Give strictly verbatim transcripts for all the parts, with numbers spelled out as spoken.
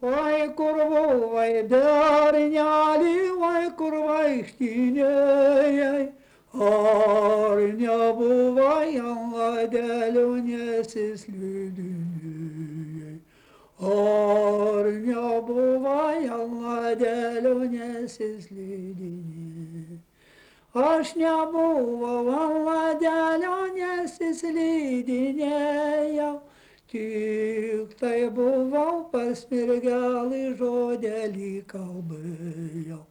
Oi kur buvai berneli, oi kur vaikštinėjai, ar nebuvai ant ladelio nesislidinėjai, ar nebuvai ant ladelio nesislidinėjai. Aš nebuvau ant ladelio nesislidinėjau, tik tai buvau pas mergelį žodelį kalbėjau.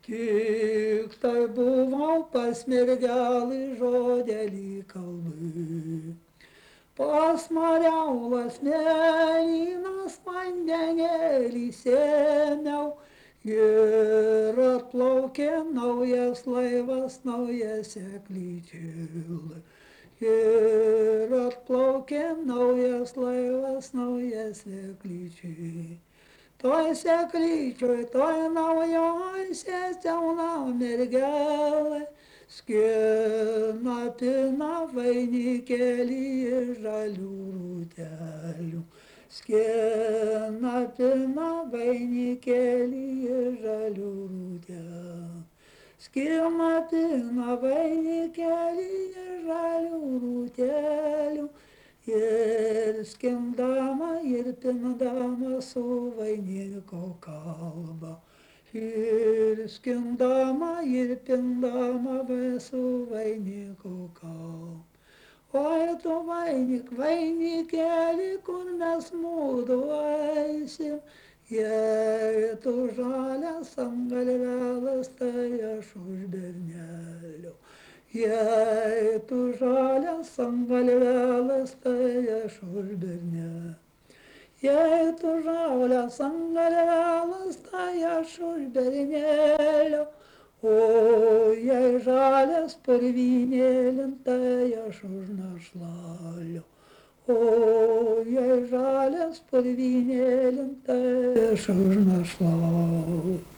Tik tai buvau pas mergelį žodelį kalbėjau. Pas Mariaulas mėlynas vandenėlį sėmiau ir atplaukė naujas laivas, nauja seklyčia. Ir atplaukė naujas laivas, nauja seklyčia. Toj seklyčioj, toj naujoj sėsiauna mergelė, skina pina vainikėlį iš žalių rūtelių. Skina pina vainikėlį iš žalių rūtelių. Skina pina vainikėlį iš žalių rūtelių. Ir skindama ir pindama su vainiko kalba. Ir skindama ir pindama su vainiko kalba. Oi tu vainik, vainikėli, kur mes mudu eisim, jei tu žalias ant galvelės, tai aš už bernelio. Jei tu žalias ant galvelės, tai aš už bernelio. Jei tu žalias ant galvelės, tai aš už bernelio. O jei žalias purvynėlin, tai aš už našlalio. O jei žalias purvynėlin, tai aš už našlalio.